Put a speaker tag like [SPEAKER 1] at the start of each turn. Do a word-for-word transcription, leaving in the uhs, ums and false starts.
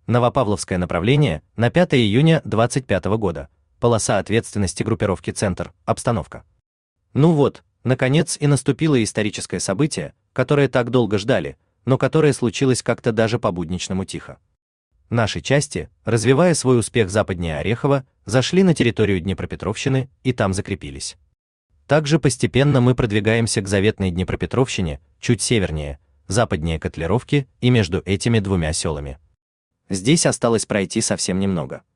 [SPEAKER 1] Новопавловское направление на пятое июня двадцать пятого года. Полоса ответственности группировки «Центр», обстановка. Ну вот, наконец и наступило историческое событие, которое так долго ждали, но которое случилось как-то даже по-будничному тихо. Наши части, развивая свой успех западнее Орехова, зашли на территорию Днепропетровщины и там закрепились. Также постепенно мы продвигаемся к заветной Днепропетровщине, чуть севернее, западнее Котлеровки и между этими двумя селами. Здесь осталось пройти совсем немного.